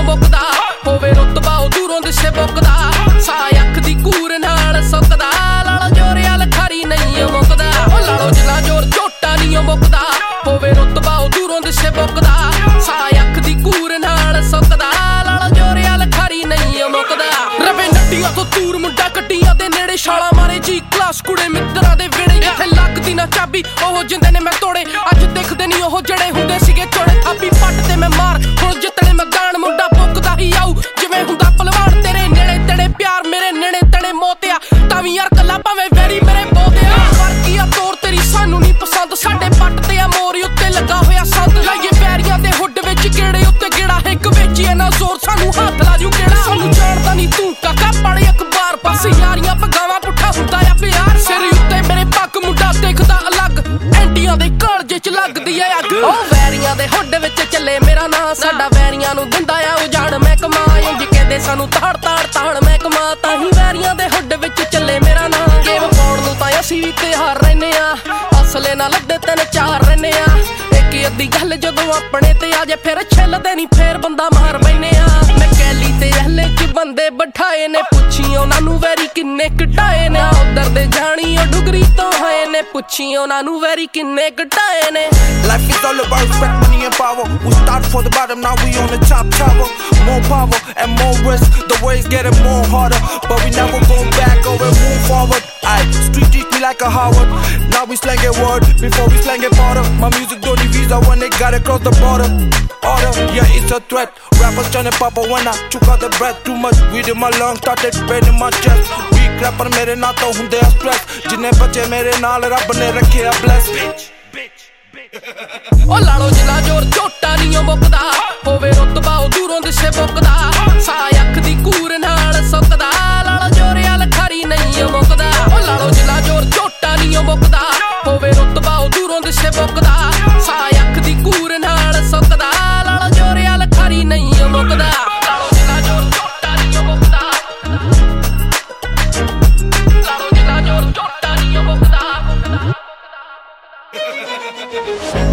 ਮੁੱਕਦਾ ਹੋਵੇ ਰੁਤਬਾ ਉਹ ਦੂਰੋਂ ਦਿਸੇ ਮੁੱਕਦਾ ਸਾਹ ਅੱਖ ਦੀ ਕੂਰ ਨਾਲ ਸੁੱਕਦਾ ਲਾਲੋ ਜੋਰਿਆ ਲਖਾਰੀ ਨਹੀਂ ਮੁੱਕਦਾ ਉਹ ਲਾਲੋ ਜਿਲਾ ਜੋਰ ਝੋਟਾ ਨਹੀਂ ਮੁੱਕਦਾ ਹੋਵੇ ਰੁਤਬਾ ਉਹ ਦੂਰੋਂ ਦਿਸੇ ਮੁੱਕਦਾ ਸਾਹ ਅੱਖ ਦੀ ਕੂਰ ਨਾਲ ਸੁੱਕਦਾ ਲਾਲੋ ਜੋਰਿਆ ਲਖਾਰੀ ਨਹੀਂ ਮੁੱਕਦਾ ਰਵੇ ਨੱਟੀਆਂ ਤੋਂ ਤੂਰ ਮੁੰਡਾ ਕੱਟੀਆਂ ਦੇ ਨੇੜੇ ਛਾਲਾ ਮਾਰੇ ਜੀ ਕਲਾਸ ਕੁੜੇ ਮਿੱਤਰਾਂ ਦੇ ਵਿਹੜੇ ਜਿੱਥੇ ਲੱਗਦੀ ਨਾ ਚਾਬੀ ਉਹ ਜਿੰਦੇ ਨੇ ਮੈਂ ਤੋੜੇ ਅੱਜ ਦਿਖਦੇ ਨਹੀਂ ਉਹ ਜਿਹੜੇ ਹੁੰਦੇ ਸੀਗੇ ਥੋੜੇ ਥਾਪੀ ਪੱਟ ਤੇ ਮੈਂ ਮਾਰ ਹੁਣ ਜਿੱਤਣੇ ਮੈਦਾਨ ਮੁੰਡਾ ਪੁੱਕਦਾ ਹੀ ਆਊ ਜਿਵੇਂ ਹੁੰਦਾ ਭਲਵਾਨ ਤੇਰੇ ਨੇੜੇ ਤੇੜੇ ਪਿਆਰ ਮੇਰੇ ਨੇੜੇ ਤੇੜੇ ਮੋਤਿਆ ਤਾਂ ਵੀ ਯਾਰ ਕੱਲਾ ਭਾਵੇਂ ਵੈਰੀ ਮੇਰੇ ਬੋਤਿਆ ਵਰਕੀ ਆ ਤੋਰ ਤੇਰੀ ਸਾਨੂੰ ਨਹੀਂ ਪਸੰਦ ਸਾਡੇ ਪੱਟ ਤੇ ਆ ਮੋਰੀ ਉੱਤੇ ਲੱਗਾ ਹੋਇਆ ਸੰਦ ਲਾਈਏ ਵੈਰੀਆਂ ਦੇ ਹੁੱਡ ਵਿੱਚ ਗੇੜੇ ਉੱਤੇ ਗੇੜਾ ਇੱਕ ਵਿੱਚ ਇਹਨਾਂ ਜ਼ੋਰ ਸਾਨੂੰ ਹੱਥ ਲਾ ਜੂ ਕਿਹੜਾ ਸਾਨੂੰ ਜਾਣਦਾ ਨਹੀਂ ਤੂੰ ਕਾਕਾ ਪੜ੍ਹ ਅਖਬਾਰ ਬਸ ਯਾਰੀਆਂ ਪਗਾਵਾਂ ਪੁੱਠਾ ਹੁੰਦਾ ਆ ਪਿਆਰ ਸਿਰ ਉੱਤੇ ਮੇਰੇ ਪੱਗ ਮੁੰਡਾ ਦਿਖਦਾ ਅਲੱਗ ਐਂਟੀਆਂ ਦੇ ਕਾਲਜੇ ਚ ਲੱਗਦੀ ਆ ਅੱਗ ਉਹ ਵੈਰੀਆਂ ਦੇ ਹੁੱਡ ਵਿੱਚ ਚੱਲੇ ਮੇਰਾ ਨਾਂ ਸਾਡਾ ਵੈਰੀਆਂ ਨੂੰ ਦਿੰਦਾ ਆ ਉਜਾੜ ਮੈਂ ਕਮਾ ਇੰਜ ਕਹਿੰਦੇ ਸਾਨੂੰ ਤਾੜ ਤਾੜ ਤਾੜ ਮੈਂ ਕਮਾ ਤਾਂ ਹੀ ਵੈਰੀਆਂ ਦੇ ਹੁੱਡ ਵਿੱਚ ਚੱਲੇ ਮੇਰਾ ਨਾਂ ਗੇਮ ਪਾਉਣ ਨੂੰ ਤਾਂ ਅਸੀਂ ਵੀ ਤਿਆਰ ਰਹਿੰਦੇ ਆ ਅਸਲੇ ਨਾਲ ਲੱਡੇ ਤਿੰਨ ਚਾਰ ਰਹਿੰਦੇ ਆ ਇੱਕ ਅੱਧੀ ਗੱਲ ਜਦੋਂ ਆਪਣੇ ਤੇ ਆ ਜੇ ਫਿਰ ਛਿੱਲਦੇ ਨਹੀਂ ਫੇਰ ਬੰਦਾ ਮਾਰ ਬੈਨੇ ਆ ਮੈਂ ਕੈਲੀ ਤੇ ਅਹਲੇ ਚ ਬੰਦੇ ਬਿਠਾਏ ਨੇ ਪੁੱਛੀ ਉਹਨਾਂ ਨੂੰ ਵੈਰੀ ਕਿੰਨੇ ਘਟਾਏ ਨੇ ਉਧਰ ਦੇ ਜਾਣੀ ਉਹ ਡੁਗਰੀ ਤੋਂ ਹੋਏ ਨੇ ਪੁੱਛੀ ਉਹਨਾਂ ਨੂੰ ਵੈਰੀ ਕਿੰਨੇ ਘਟਾਏ ਨੇ Life is all about respect, money and power. We start for the bottom, now we on the top tower. More power and more risk, the way is getting more harder, but we never go back or we move forward. Aye, street teach me like a Howard. Now we slanging word before we slanging border. My music don't need visa when they gotta cross the border. Order, yeah, it's a threat. Rappers turning papa when I took out the breath. Too much weed in my lungs, started burning my chest. Weak rapper मेरे ना तो हुंदे आ stress. जिन्हें बचे मेरे नाल रब ने रखे आ bless. ਉਹ ਲਾਲੋ ਜਿਲਾ ਜੋਰ ਝੋਟਾ ਨਹੀਂ ਮੁੱਕਦਾ ਹੋਵੇ ਰੁਤਬਾ ਉਹ ਦੂਰੋਂ ਦਿਸੇ ਮੁੱਕਦਾ ਸਾਹ ਅੱਖ ਦੀ ਕੂਰ ਨਾਲ ਸੁੱਕਦਾ ਲਾਲੋ ਜੋਰਿਆ ਲਖਾਰੀ ਨਹੀਂ ਮੁੱਕਦਾ ਉਹ ਲਾਲੋ ਜਿਲਾ ਜੋਰ ਝੋਟਾ ਨਹੀਂ ਮੁੱਕਦਾ ਹੋਵੇ ਰੁਤਬਾ ਉਹ ਦੂਰੋਂ ਦਿਸੇ ਮੁੱਕਦਾ ਸਾਹ ਅੱਖ ਦੀ ਕੂਰ ਨਾਲ ਸੁੱਕਦਾ ਲਾਲੋ ਜੋਰਿਆ ਲਖਾਰੀ ਨਹੀਂ ਮੁੱਕਦਾ ਲਾਲੋ ਜਿਲਾ ਜੋਰ ਝੋਟਾ ਨਹੀਂ ਮੁੱਕਦਾ ਲਾਲੋ ਜਿਲਾ ਜੋਰ ਝੋਟਾ ਨਹੀਂ ਮੁੱਕਦਾ